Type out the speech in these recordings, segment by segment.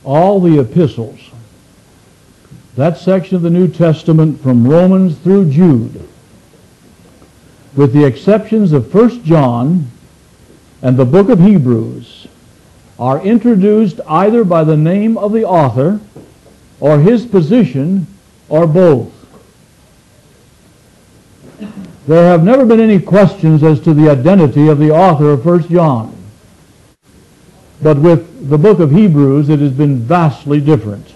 all the epistles, that section of the New Testament from Romans through Jude, with the exceptions of 1 John and the book of Hebrews, are introduced either by the name of the author or his position or both. There have never been any questions as to the identity of the author of 1 John. But with the book of Hebrews, it has been vastly different.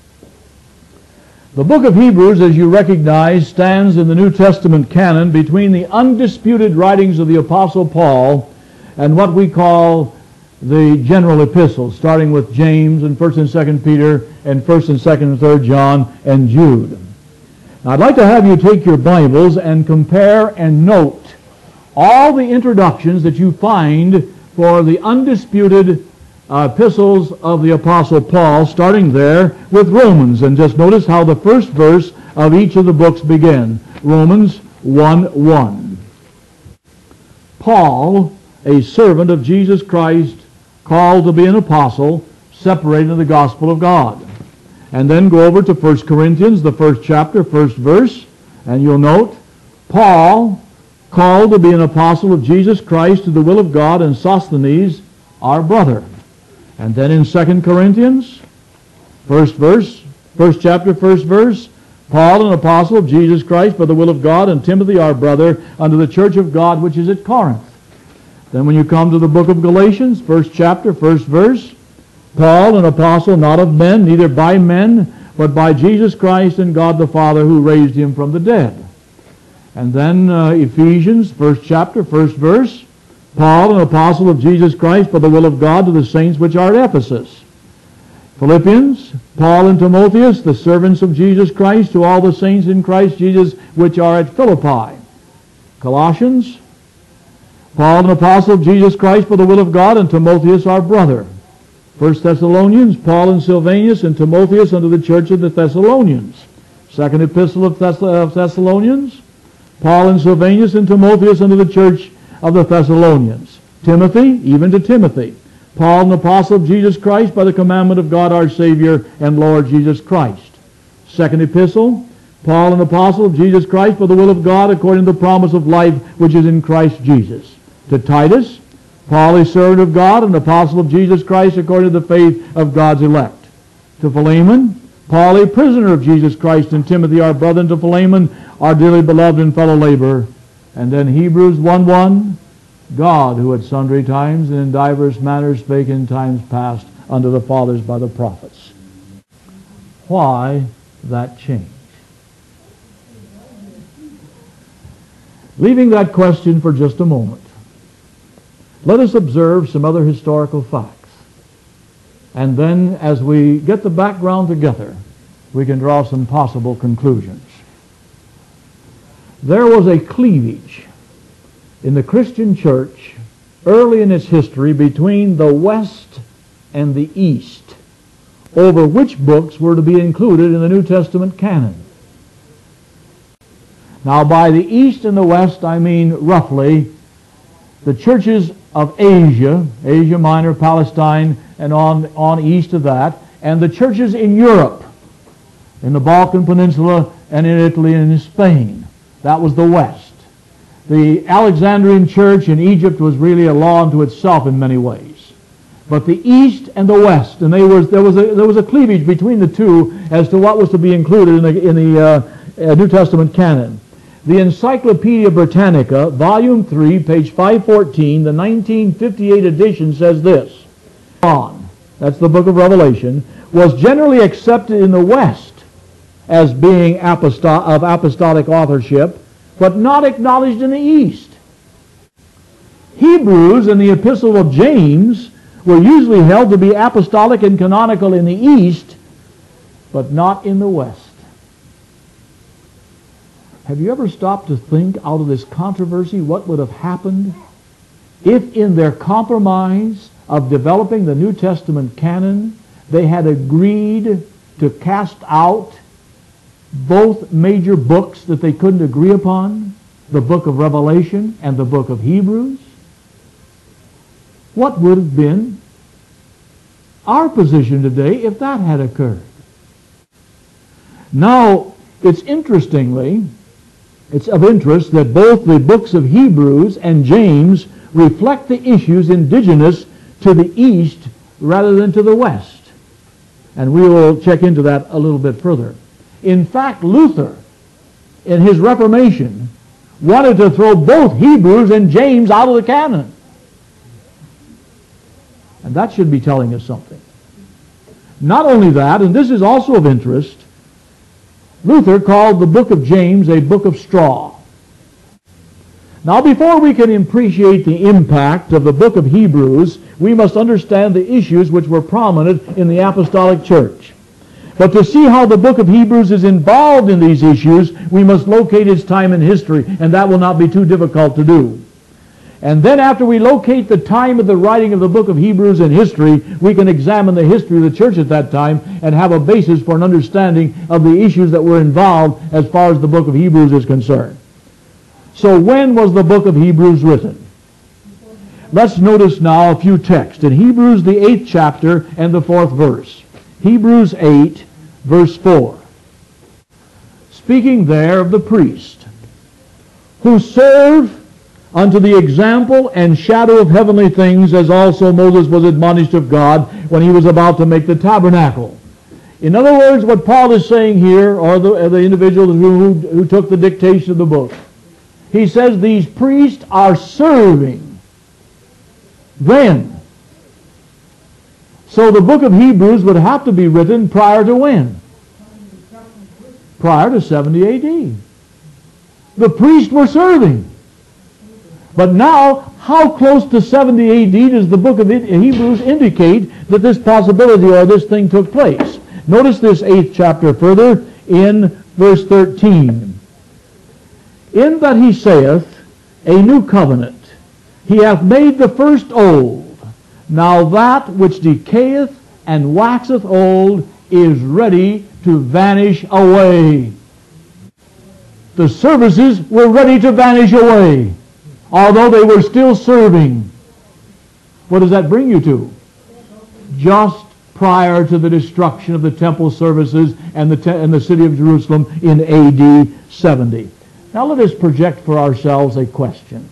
The book of Hebrews, as you recognize, stands in the New Testament canon between the undisputed writings of the Apostle Paul and what we call the general epistles, starting with James and 1st and 2nd Peter and 1st and 2nd and 3rd John and Jude. Now, I'd like to have you take your Bibles and compare and note all the introductions that you find for the undisputed epistles of the Apostle Paul, starting there with Romans. And just notice how the first verse of each of the books begin. Romans 1:1. Paul, a servant of Jesus Christ, called to be an apostle, separated in the gospel of God. And then go over to 1 Corinthians, the first chapter, first verse, and you'll note, Paul, called to be an apostle of Jesus Christ to the will of God, and Sosthenes, our brother. And then in 2 Corinthians, first verse, first chapter, first verse, Paul, an apostle of Jesus Christ by the will of God, and Timothy, our brother, unto the church of God which is at Corinth. Then when you come to the book of Galatians, first chapter, first verse, Paul, an apostle not of men, neither by men, but by Jesus Christ and God the Father who raised him from the dead. And then Ephesians, first chapter, first verse, Paul, an apostle of Jesus Christ by the will of God to the saints which are at Ephesus. Philippians, Paul and Timotheus, the servants of Jesus Christ, to all the saints in Christ Jesus which are at Philippi. Colossians, Paul, an apostle of Jesus Christ by the will of God, and Timotheus, our brother. 1 Thessalonians, Paul and Silvanus and Timotheus unto the church of the Thessalonians. Second epistle of Thessalonians, Paul and Silvanus and Timotheus unto the church of the Thessalonians. Timothy, even to Timothy, Paul, an apostle of Jesus Christ by the commandment of God our Savior and Lord Jesus Christ. Second epistle, Paul, an apostle of Jesus Christ by the will of God according to the promise of life which is in Christ Jesus. To Titus, Paul, a servant of God, an apostle of Jesus Christ according to the faith of God's elect. To Philemon, Paul, a prisoner of Jesus Christ, and Timothy, our brother, and to Philemon, our dearly beloved and fellow laborer. And then Hebrews 1:1, God, who at sundry times and in divers manners spake in times past unto the fathers by the prophets. Why that change? Leaving that question for just a moment, let us observe some other historical facts. And then, as we get the background together, we can draw some possible conclusions. There was a cleavage in the Christian church early in its history between the West and the East over which books were to be included in the New Testament canon. Now, by the East and the West, I mean roughly the churches of Asia, Asia Minor, Palestine, and on east of that, and the churches in Europe, in the Balkan Peninsula, and in Italy and in Spain. That was the West. The Alexandrian church in Egypt was really a law unto itself in many ways. But the East and the West, and there was a cleavage between the two as to what was to be included in the New Testament canon. The Encyclopedia Britannica, Volume 3, page 514, the 1958 edition says this. John, that's the book of Revelation, was generally accepted in the West as being of apostolic authorship, but not acknowledged in the East. Hebrews and the Epistle of James were usually held to be apostolic and canonical in the East, but not in the West. Have you ever stopped to think out of this controversy what would have happened if in their compromise of developing the New Testament canon they had agreed to cast out both major books that they couldn't agree upon, the book of Revelation and the book of Hebrews? What would have been our position today if that had occurred? Now, it's of interest that both the books of Hebrews and James reflect the issues indigenous to the East rather than to the West. And we will check into that a little bit further. In fact, Luther, in his Reformation, wanted to throw both Hebrews and James out of the canon. And that should be telling us something. Not only that, and this is also of interest, Luther called the book of James a book of straw. Now, before we can appreciate the impact of the book of Hebrews, we must understand the issues which were prominent in the apostolic church. But to see how the book of Hebrews is involved in these issues, we must locate its time in history, and that will not be too difficult to do. And then after we locate the time of the writing of the book of Hebrews in history, we can examine the history of the church at that time and have a basis for an understanding of the issues that were involved as far as the book of Hebrews is concerned. So when was the book of Hebrews written? Let's notice now a few texts. In Hebrews, the 8th chapter and the 4th verse. Hebrews 8, verse 4. Speaking there of the priest, who serve unto the example and shadow of heavenly things, as also Moses was admonished of God when he was about to make the tabernacle. In other words, what Paul is saying here, or the individual who took the dictation of the book, he says these priests are serving. When? So the book of Hebrews would have to be written prior to when? Prior to 70 A.D. The priests were serving. But now, how close to 70 A.D. does the book of Hebrews indicate that this possibility or this thing took place? Notice this 8th chapter further in verse 13. In that he saith, a new covenant, he hath made the first old. Now that which decayeth and waxeth old is ready to vanish away. The services were ready to vanish away, although they were still serving. What does that bring you to? Just prior to the destruction of the temple services and the city of Jerusalem in A.D. 70. Now let us project for ourselves a question.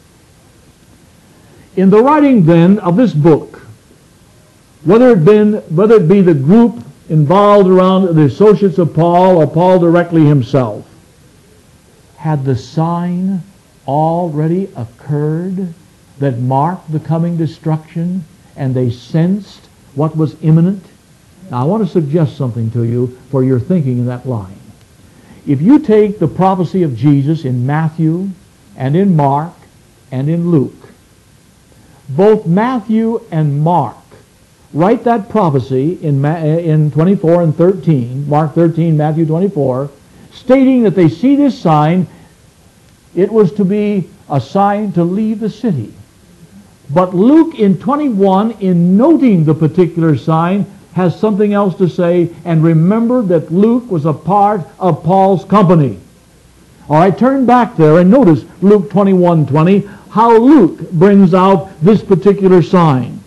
In the writing then of this book, whether it be the group involved around the associates of Paul or Paul directly himself, had the sign already occurred that marked the coming destruction and they sensed what was imminent? Now I want to suggest something to you for your thinking in that line. If you take the prophecy of Jesus in Matthew and in Mark and in Luke, both Matthew and Mark write that prophecy in 24 and 13, Mark 13, Matthew 24, stating that they see this sign. It was to be a sign to leave the city. But Luke in 21, in noting the particular sign, has something else to say, and remember that Luke was a part of Paul's company. All right, turn back there and notice Luke 21:20, how Luke brings out this particular sign.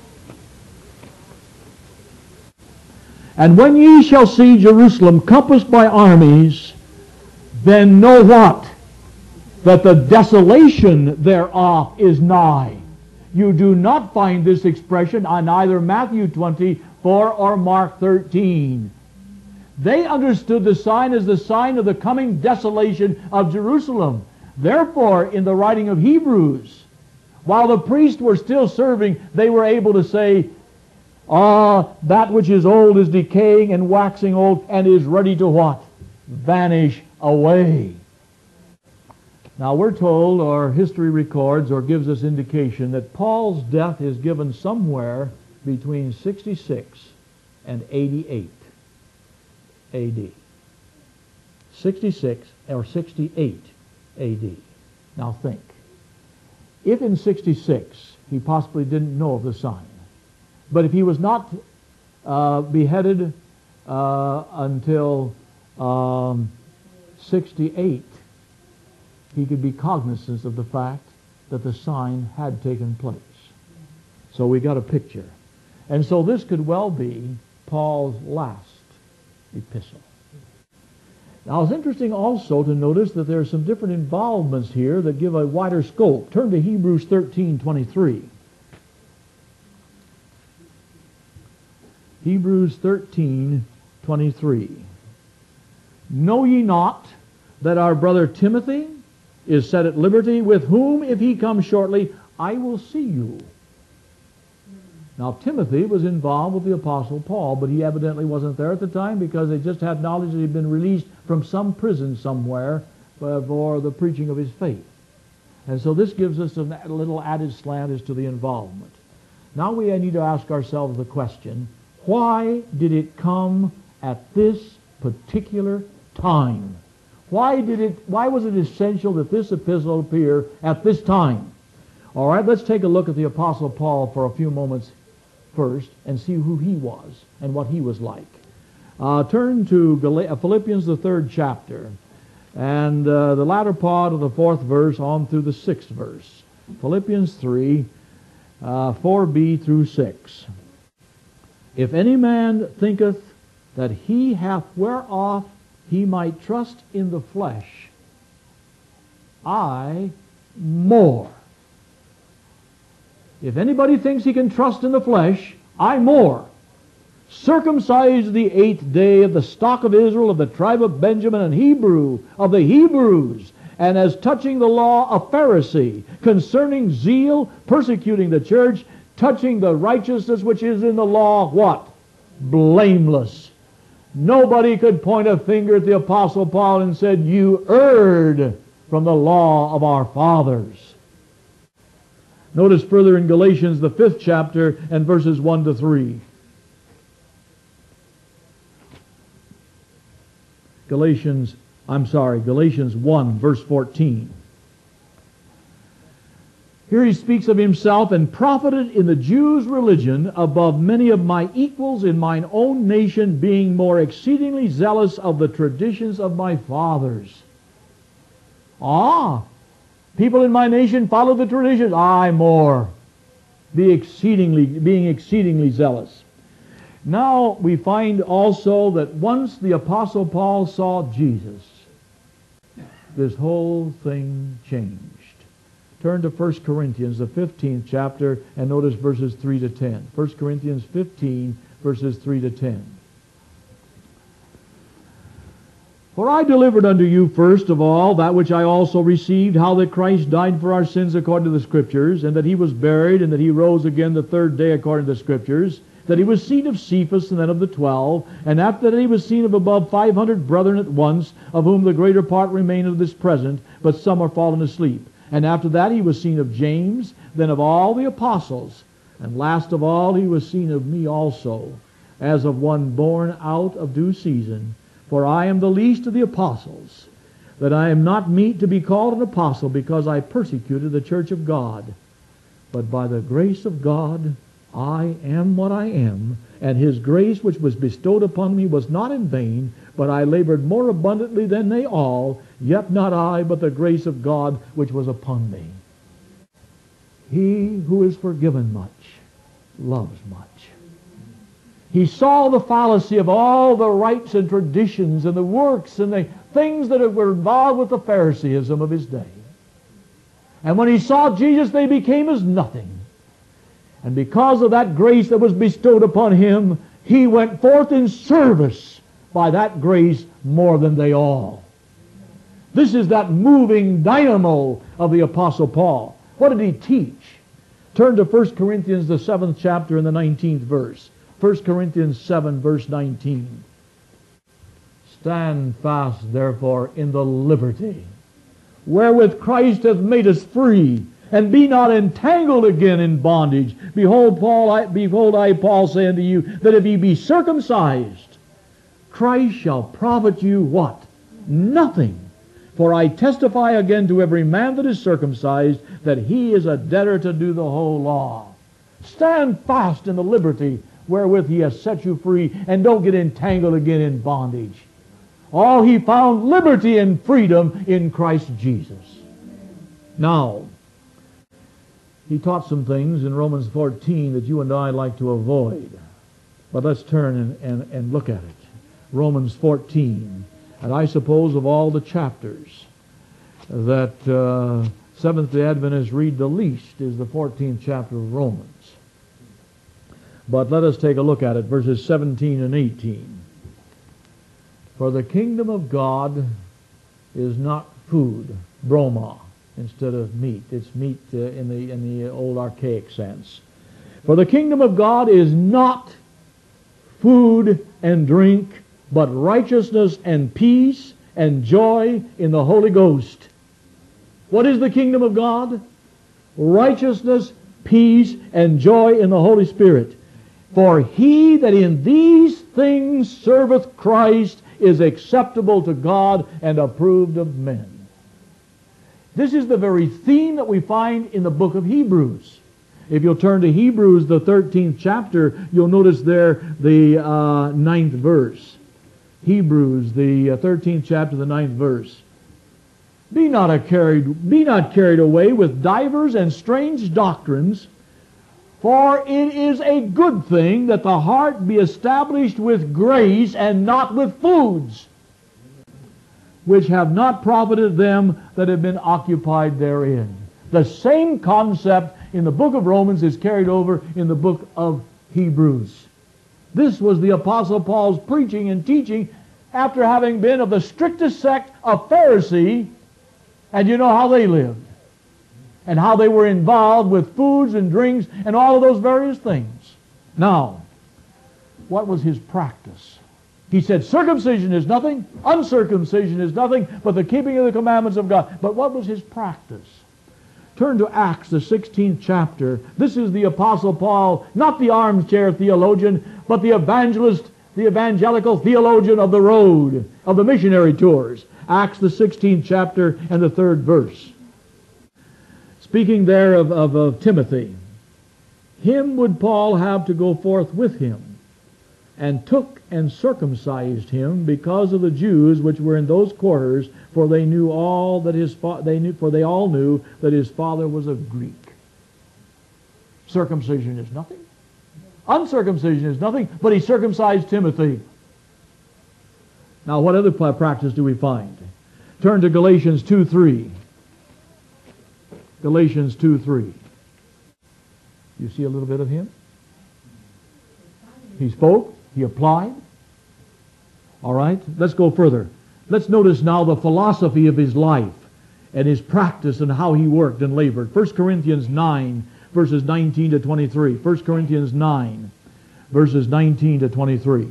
And when ye shall see Jerusalem compassed by armies, then know what? That the desolation thereof is nigh. You do not find this expression on either Matthew 24 or Mark 13. They understood the sign as the sign of the coming desolation of Jerusalem. Therefore, in the writing of Hebrews, while the priests were still serving, they were able to say, that which is old is decaying and waxing old and is ready to what? Vanish away. Now we're told, or history records or gives us indication, that Paul's death is given somewhere between 66 and 88 A.D. 66 or 68 A.D. Now think. If in 66 he possibly didn't know of the sign, but if he was not beheaded until 68, he could be cognizant of the fact that the sign had taken place. So we got a picture. And so this could well be Paul's last epistle. Now it's interesting also to notice that there are some different involvements here that give a wider scope. Turn to Hebrews 13:23. Hebrews 13:23. Know ye not that our brother Timothy is set at liberty, with whom, if he come shortly, I will see you. Now, Timothy was involved with the Apostle Paul, but he evidently wasn't there at the time because they just had knowledge that he'd been released from some prison somewhere for the preaching of his faith. And so this gives us a little added slant as to the involvement. Now we need to ask ourselves the question, why did it come at this particular time? Why was it essential that this epistle appear at this time? All right, let's take a look at the Apostle Paul for a few moments first and see who he was and what he was like. Turn to Philippians, the 3rd chapter, and the latter part of the 4th verse on through the 6th verse. Philippians 3, 4b through 6. If any man thinketh that he hath whereof he might trust in the flesh, I more. If anybody thinks he can trust in the flesh, I more. Circumcised the 8th day, of the stock of Israel, of the tribe of Benjamin, and Hebrew of the Hebrews, and as touching the law, a Pharisee, concerning zeal, persecuting the church, touching the righteousness which is in the law, what? Blameless. Nobody could point a finger at the Apostle Paul and said, you erred from the law of our fathers. Notice further in Galatians, the 5th chapter, and verses 1 to 3. Galatians 1, verse 14. Here he speaks of himself, and profited in the Jews' religion above many of my equals in mine own nation, being more exceedingly zealous of the traditions of my fathers. People in my nation follow the traditions. I more. Being exceedingly zealous. Now we find also that once the Apostle Paul saw Jesus, this whole thing changed. Turn to 1 Corinthians, the 15th chapter, and notice verses 3 to 10. 1 Corinthians 15, verses 3 to 10. For I delivered unto you first of all that which I also received, how that Christ died for our sins according to the Scriptures, and that he was buried, and that he rose again the 3rd day according to the Scriptures, that he was seen of Cephas, and then of the 12, and after that he was seen of above 500 brethren at once, of whom the greater part remain of this present, but some are fallen asleep. And after that he was seen of James, then of all the apostles, and last of all he was seen of me also, as of one born out of due season. For I am the least of the apostles, that I am not meet to be called an apostle, because I persecuted the church of God. But by the grace of God I am what I am, and his grace which was bestowed upon me was not in vain, but I labored more abundantly than they all, yet not I, but the grace of God which was upon me. He who is forgiven much loves much. He saw the fallacy of all the rites and traditions and the works and the things that were involved with the Phariseeism of his day. And when he saw Jesus, they became as nothing. And because of that grace that was bestowed upon him, he went forth in service by that grace more than they all. This is that moving dynamo of the Apostle Paul. What did he teach? Turn to 1 Corinthians, the 7th chapter, and the 19th verse. 1 Corinthians 7, verse 19. Stand fast, therefore, in the liberty wherewith Christ hath made us free, and be not entangled again in bondage. Behold, I, Paul, say unto you, that if ye be circumcised, Christ shall profit you what? Nothing. For I testify again to every man that is circumcised, that he is a debtor to do the whole law. Stand fast in the liberty wherewith he has set you free, and don't get entangled again in bondage. All he found liberty and freedom in Christ Jesus. Now, He taught some things in Romans 14 that you and I like to avoid. But let's turn and look at it. Romans 14. And I suppose of all the chapters that Seventh-day Adventists read the least is the 14th chapter of Romans. But let us take a look at it, verses 17 and 18. For the kingdom of God is not food, broma, instead of meat. It's meat in the old archaic sense. For the kingdom of God is not food and drink, but righteousness and peace and joy in the Holy Ghost. What is the kingdom of God? Righteousness, peace, and joy in the Holy Spirit. For he that in these things serveth Christ is acceptable to God and approved of men. This is the very theme that we find in the book of Hebrews. If you'll turn to Hebrews, the 13th chapter, you'll notice there the 9th verse. Hebrews, the 13th chapter, the 9th verse. Be not carried away with divers and strange doctrines, for it is a good thing that the heart be established with grace and not with foods, which have not profited them that have been occupied therein. The same concept in the book of Romans is carried over in the book of Hebrews. This was the Apostle Paul's preaching and teaching after having been of the strictest sect of Pharisee, and you know how they lived, and how they were involved with foods and drinks and all of those various things. Now, what was his practice? He said circumcision is nothing, uncircumcision is nothing, but the keeping of the commandments of God. But what was his practice? Turn to Acts, the 16th chapter. This is the Apostle Paul, not the armchair theologian, but the evangelist, the evangelical theologian of the road, of the missionary tours. Acts, the 16th chapter and the 3rd verse. Speaking there of Timothy, him would Paul have to go forth with him, and took and circumcised him because of the Jews which were in those quarters, for they all knew that his father was a Greek. Circumcision is nothing. Uncircumcision is nothing, but he circumcised Timothy. Now, what other practice do we find? Turn to Galatians 2:3. Galatians 2:3. You see a little bit of him? He spoke. He applied. All right, let's go further. Let's notice now the philosophy of his life and his practice and how he worked and labored. 1 Corinthians 9, verses 19 to 23. 1 Corinthians 9, verses 19 to 23.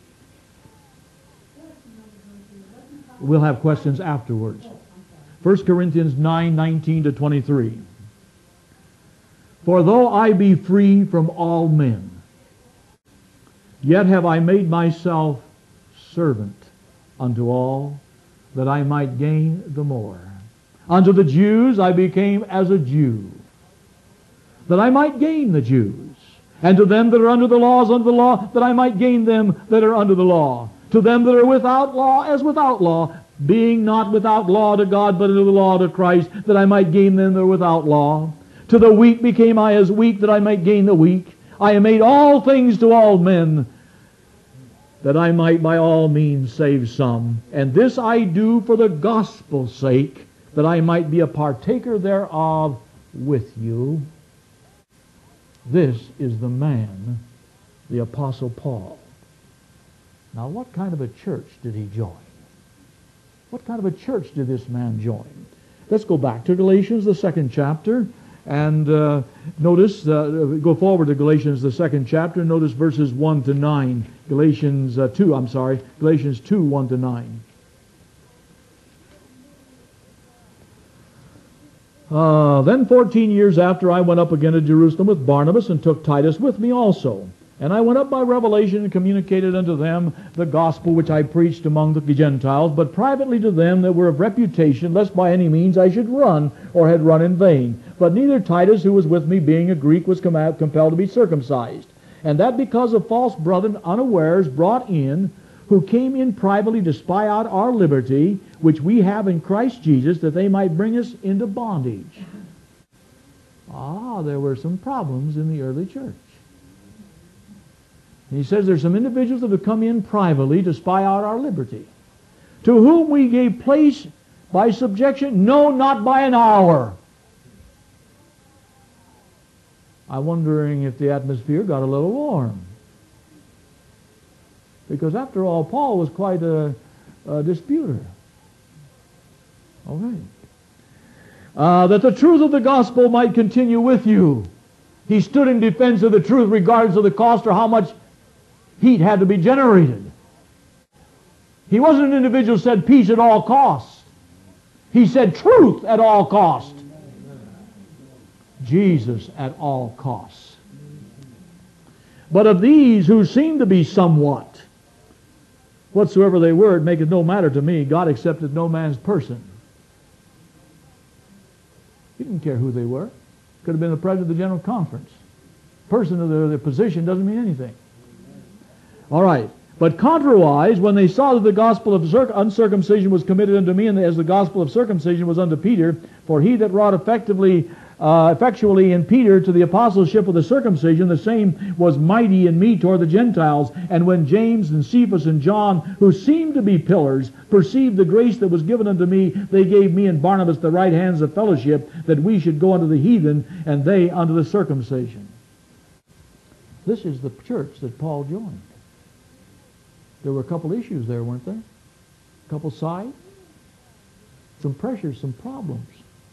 We'll have questions afterwards. 1 Corinthians 9, 19 to 23. For though I be free from all men, yet have I made myself servant unto all, that I might gain the more. Unto the Jews I became as a Jew, that I might gain the Jews. And to them that are under the laws, under the law, that I might gain them that are under the law. To them that are without law, as without law, being not without law to God, but under the law to Christ, that I might gain them that are without law. To the weak became I as weak, that I might gain the weak. I am made all things to all men, that I might by all means save some. And this I do for the gospel's sake, that I might be a partaker thereof with you. This is the man, the Apostle Paul. Now, what kind of a church did he join? What kind of a church did this man join? Let's go back to Galatians, the 2nd chapter, and notice, go forward to Galatians, the 2nd chapter, notice verses 1 to 9. Galatians 2, 1 to 9. Then 14 years after I went up again to Jerusalem with Barnabas, and took Titus with me also. And I went up by revelation and communicated unto them the gospel which I preached among the Gentiles, but privately to them that were of reputation, lest by any means I should run, or had run in vain. But neither Titus, who was with me, being a Greek, was compelled to be circumcised. And that because of false brethren unawares brought in, who came in privately to spy out our liberty, which we have in Christ Jesus, that they might bring us into bondage. There were some problems in the early church. And he says there's some individuals that have come in privately to spy out our liberty, to whom we gave place by subjection, no, not by an hour. I'm wondering if the atmosphere got a little warm. Because after all, Paul was quite a disputer. All right. That the truth of the gospel might continue with you. He stood in defense of the truth regardless of the cost or how much heat had to be generated. He wasn't an individual who said peace at all costs. He said truth at all costs. Jesus at all costs. But of these who seemed to be somewhat, whatsoever they were, it maketh no matter to me. God accepted no man's person. He didn't care who they were. Could have been the president of the General Conference. Person of their position doesn't mean anything. All right. But contrariwise, when they saw that the gospel of uncircumcision was committed unto me, and as the gospel of circumcision was unto Peter, for he that wrought effectually in Peter to the apostleship of the circumcision, the same was mighty in me toward the Gentiles. And when James and Cephas and John, who seemed to be pillars, perceived the grace that was given unto me, they gave me and Barnabas the right hands of fellowship, that we should go unto the heathen, and they unto the circumcision. This is the church that Paul joined. There were a couple issues there, weren't there? A couple sides. Some pressures, some problems.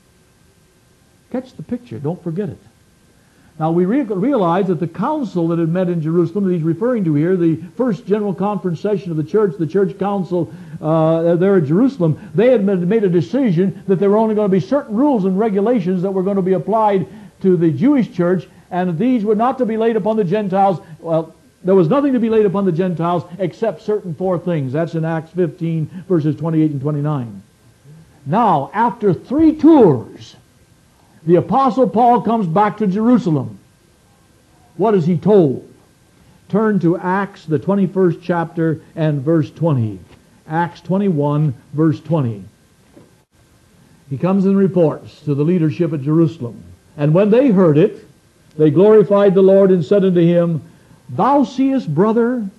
Catch the picture. Don't forget it. Now we realize that the council that had met in Jerusalem, that he's referring to here, the first general conference session of the church council there at Jerusalem, they had made a decision that there were only going to be certain rules and regulations that were going to be applied to the Jewish church, and these were not to be laid upon the Gentiles. Well, there was nothing to be laid upon the Gentiles except certain four things. That's in Acts 15, verses 28 and 29. Now, after 3 tours, the Apostle Paul comes back to Jerusalem. What is he told? Turn to Acts, the 21st chapter, and verse 20. Acts 21, verse 20. He comes and reports to the leadership at Jerusalem. And when they heard it, they glorified the Lord and said unto him, Thou seest, brother,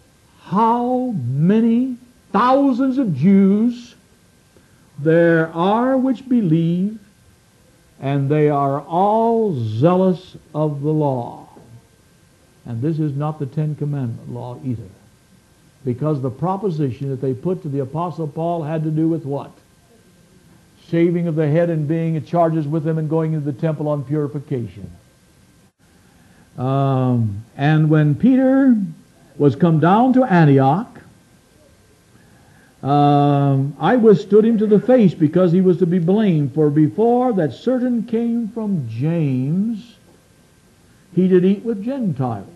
how many thousands of Jews there are which believe, and they are all zealous of the law. And this is not the Ten Commandment law either. Because the proposition that they put to the Apostle Paul had to do with what? Shaving of the head and being at charges with them and going into the temple on purification. And when Peter was come down to Antioch, I withstood him to the face because he was to be blamed. For before that certain came from James, he did eat with Gentiles.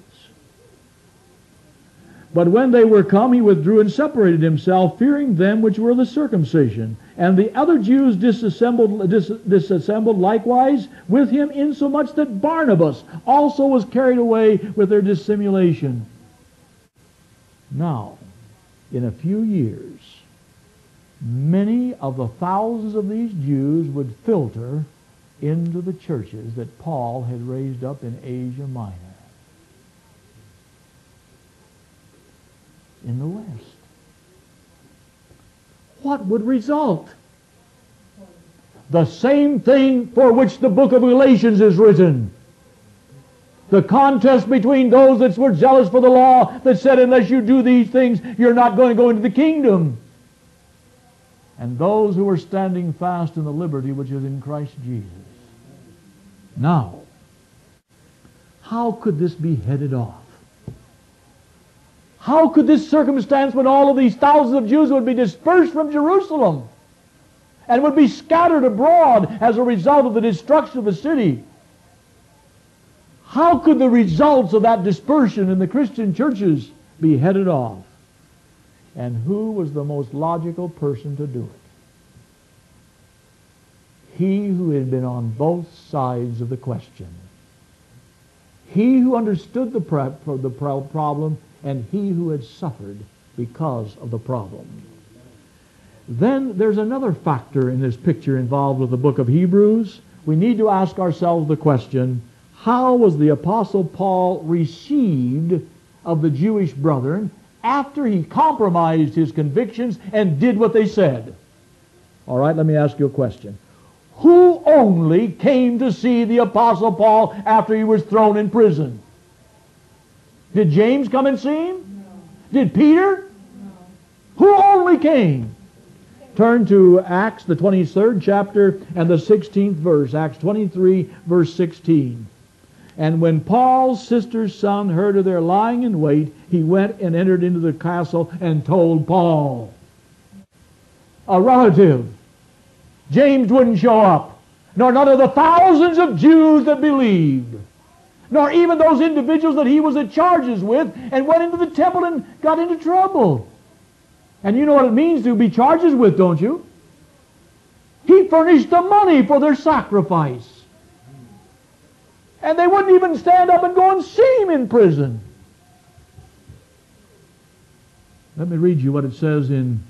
But when they were come, he withdrew and separated himself, fearing them which were the circumcision. And the other Jews disassembled likewise with him, insomuch that Barnabas also was carried away with their dissimulation. Now, in a few years, many of the thousands of these Jews would filter into the churches that Paul had raised up in Asia Minor, in the West. What would result? The same thing for which the book of Galatians is written. The contest between those that were zealous for the law, that said, unless you do these things, you're not going to go into the kingdom. And those who were standing fast in the liberty which is in Christ Jesus. Now, how could this be headed off? How could this circumstance, when all of these thousands of Jews would be dispersed from Jerusalem and would be scattered abroad as a result of the destruction of the city, how could the results of that dispersion in the Christian churches be headed off? And who was the most logical person to do it? He who had been on both sides of the question. He who understood the problem, and he who had suffered because of the problem. Then there's another factor in this picture involved with the book of Hebrews. we need to ask ourselves the question, how was the Apostle Paul received of the Jewish brethren after he compromised his convictions and did what they said? All right, let me ask you a question. Who only came to see the Apostle Paul after he was thrown in prison? Did James come and see him? No. Did Peter? No. Who only came? Turn to Acts, the 23rd chapter and the 16th verse. Acts 23, verse 16. And when Paul's sister's son heard of their lying in wait, he went and entered into the castle and told Paul. A relative. James wouldn't show up, nor none of the thousands of Jews that believed, nor even those individuals that he was at charges with and went into the temple and got into trouble. And you know what it means to be charges with, don't you? He furnished the money for their sacrifice. And they wouldn't even stand up and go and see him in prison. Let me read you what it says in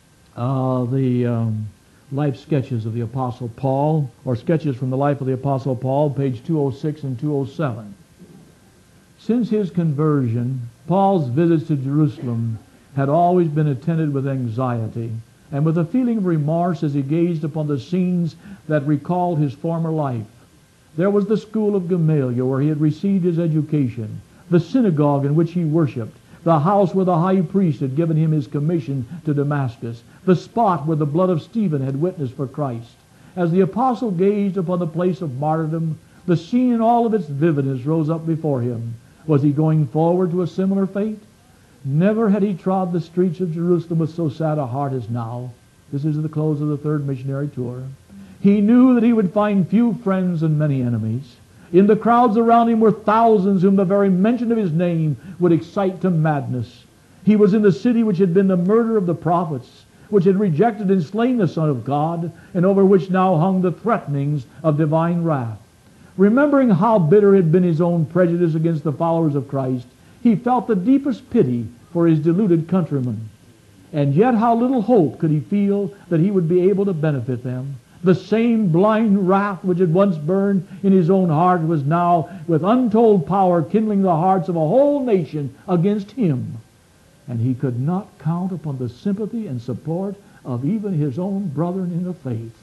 the life sketches of the Apostle Paul, or sketches from the life of the Apostle Paul, page 206 and 207. Since his conversion, Paul's visits to Jerusalem had always been attended with anxiety and with a feeling of remorse as he gazed upon the scenes that recalled his former life. There was the school of Gamaliel where he had received his education, the synagogue in which he worshipped, the house where the high priest had given him his commission to Damascus, the spot where the blood of Stephen had witnessed for Christ. As the apostle gazed upon the place of martyrdom, the scene in all of its vividness rose up before him. Was he going forward to a similar fate? Never had he trod the streets of Jerusalem with so sad a heart as now. This is the close of the third missionary tour. He knew that he would find few friends and many enemies. In the crowds around him were thousands whom the very mention of his name would excite to madness. He was in the city which had been the murder of the prophets, which had rejected and slain the Son of God, and over which now hung the threatenings of divine wrath. Remembering how bitter had been his own prejudice against the followers of Christ, he felt the deepest pity for his deluded countrymen. And yet how little hope could he feel that he would be able to benefit them. The same blind wrath which had once burned in his own heart was now, with untold power, kindling the hearts of a whole nation against him. And he could not count upon the sympathy and support of even his own brethren in the faith.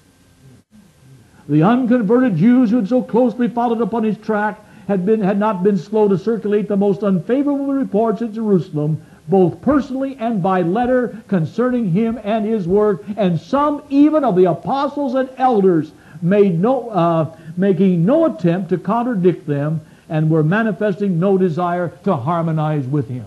The unconverted Jews who had so closely followed upon his track had not been slow to circulate the most unfavorable reports at Jerusalem, both personally and by letter, concerning him and his work, and some even of the apostles and elders making no attempt to contradict them, and were manifesting no desire to harmonize with him.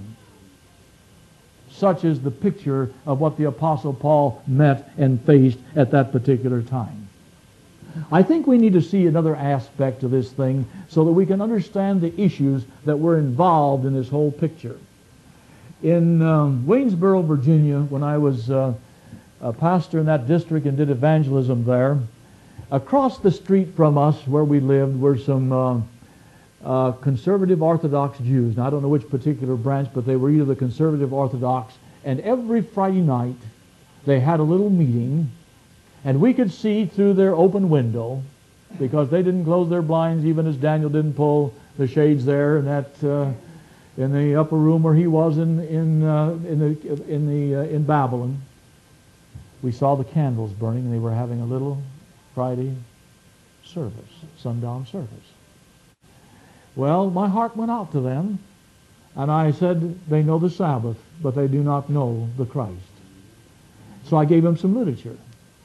Such is the picture of what the Apostle Paul met and faced at that particular time. I think we need to see another aspect to this thing so that we can understand the issues that were involved in this whole picture. In Waynesboro, Virginia, when I was a pastor in that district and did evangelism there, across the street from us where we lived were some conservative Orthodox Jews. Now, I don't know which particular branch, but they were either the conservative Orthodox, and every Friday night they had a little meeting, and we could see through their open window, because they didn't close their blinds, even as Daniel didn't pull the shades there in that in the upper room where he was in Babylon. We saw the candles burning, and they were having a little Friday service, sundown service. Well, my heart went out to them, and I said, they know the Sabbath, but they do not know the Christ. So I gave them some literature.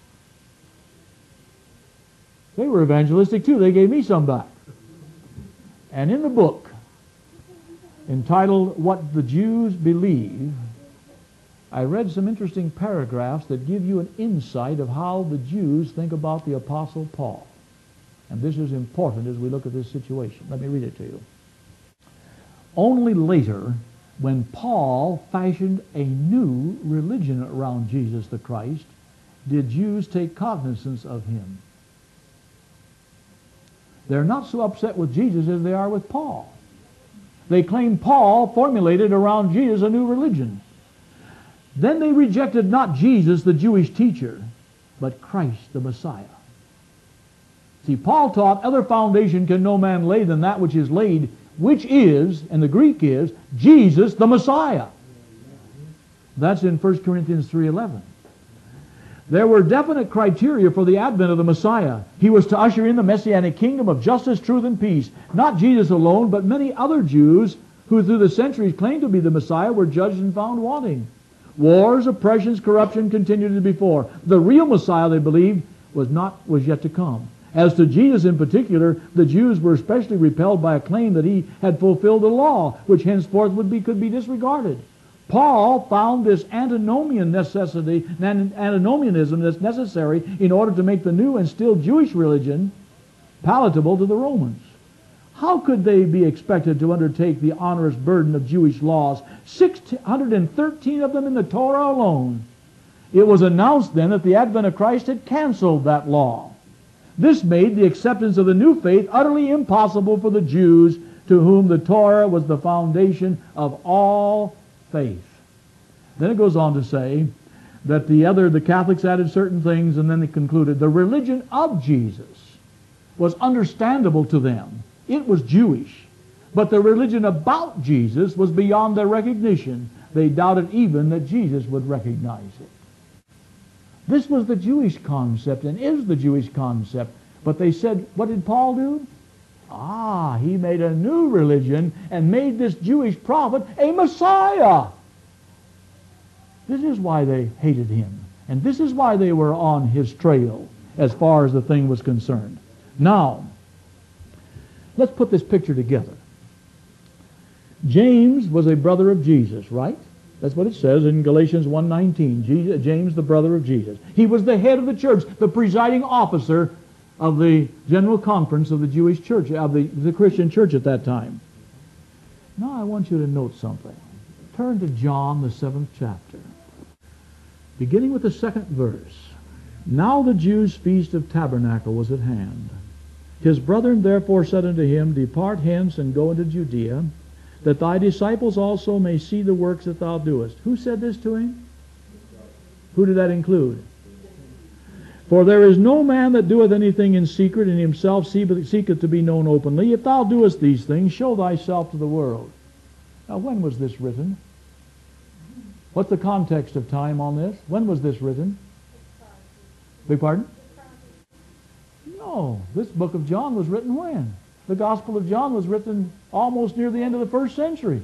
They were evangelistic too. They gave me some back. And in the book, entitled What the Jews Believe, I read some interesting paragraphs that give you an insight of how the Jews think about the Apostle Paul. And this is important as we look at this situation. Let me read it to you. Only later, when Paul fashioned a new religion around Jesus the Christ, did Jews take cognizance of him. They're not so upset with Jesus as they are with Paul. They claim Paul formulated around Jesus a new religion. Then they rejected not Jesus, the Jewish teacher, but Christ, the Messiah. See, Paul taught, other foundation can no man lay than that which is laid, which is, and the Greek is, Jesus the Messiah. That's in 1 Corinthians 3:11. There were definite criteria for the advent of the Messiah. He was to usher in the Messianic kingdom of justice, truth, and peace. Not Jesus alone, but many other Jews who through the centuries claimed to be the Messiah were judged and found wanting. Wars, oppressions, corruption continued as before. The real Messiah, they believed, was yet to come. As to Jesus in particular, the Jews were especially repelled by a claim that he had fulfilled the law, which henceforth could be disregarded. Paul found this antinomianism that's necessary in order to make the new and still Jewish religion palatable to the Romans. How could they be expected to undertake the onerous burden of Jewish laws, 613 of them in the Torah alone? It was announced then that the advent of Christ had canceled that law. This made the acceptance of the new faith utterly impossible for the Jews, to whom the Torah was the foundation of all faith. Then it goes on to say that the Catholics added certain things, and then they concluded the religion of Jesus was understandable to them. It was Jewish. But the religion about Jesus was beyond their recognition. They doubted even that Jesus would recognize it. This was the Jewish concept and is the Jewish concept. But they said, what did Paul do? He made a new religion and made this Jewish prophet a Messiah. This is why they hated him. And this is why they were on his trail as far as the thing was concerned. Now, let's put this picture together. James was a brother of Jesus, right? That's what it says in Galatians 1:19. James, the brother of Jesus. He was the head of the church, the presiding officer of the General Conference of the Jewish church, of the Christian church at that time. Now I want you to note something. Turn to John, the 7th chapter. Beginning with the 2nd verse. Now the Jews' feast of tabernacle was at hand. His brethren therefore said unto him, Depart hence and go into Judea, that thy disciples also may see the works that thou doest. Who said this to him? Who did that include? For there is no man that doeth anything in secret, and himself seeketh to be known openly. If thou doest these things, show thyself to the world. Now, when was this written? What's the context of time on this? When was this written? Beg pardon? No, this book of John was written when? The Gospel of John was written almost near the end of the 1st century.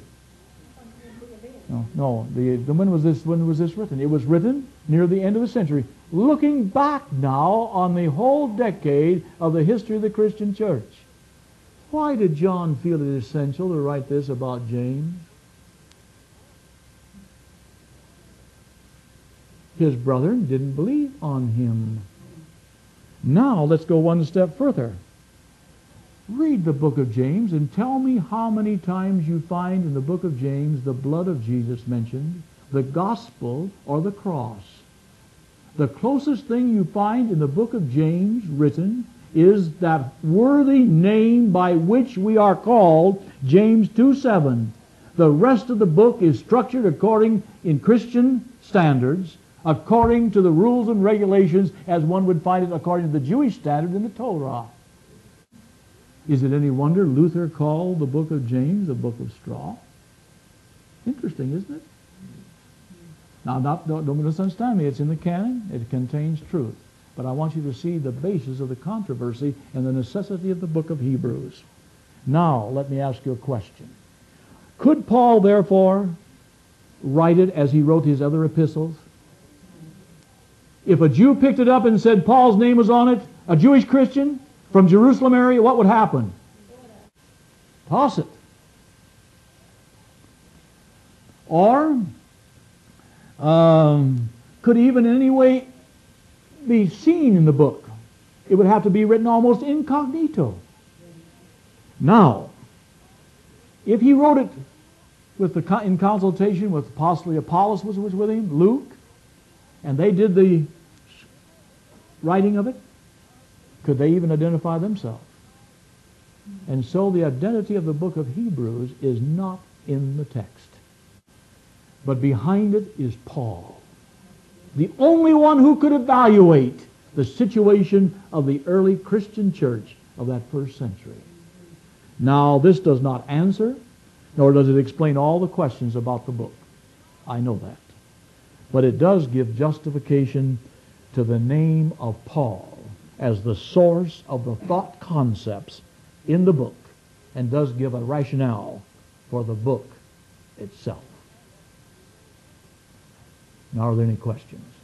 No. When was this written? It was written near the end of the century. Looking back now on the whole decade of the history of the Christian church. Why did John feel it essential to write this about James? His brethren didn't believe on him. Now let's go one step further. Read the book of James and tell me how many times you find in the book of James the blood of Jesus mentioned, the gospel, or the cross. The closest thing you find in the book of James written is that worthy name by which we are called, James 2:7. The rest of the book is structured according, in Christian standards, according to the rules and regulations as one would find it according to the Jewish standard in the Torah. Is it any wonder Luther called the book of James a book of straw? Interesting, isn't it? Now, don't misunderstand me. It's in the canon. It contains truth. But I want you to see the basis of the controversy and the necessity of the book of Hebrews. Now, let me ask you a question. Could Paul, therefore, write it as he wrote his other epistles? If a Jew picked it up and said Paul's name was on it, a Jewish Christian from Jerusalem area, what would happen? Toss it. Or could even in any way be seen in the book? It would have to be written almost incognito. Now, if he wrote it in consultation with possibly Apollos was with him, Luke, and they did the writing of it, could they even identify themselves? And so the identity of the book of Hebrews is not in the text. But behind it is Paul, the only one who could evaluate the situation of the early Christian church of that first century. Now, this does not answer, nor does it explain all the questions about the book. I know that. But it does give justification to the name of Paul as the source of the thought concepts in the book, and does give a rationale for the book itself. Now, are there any questions?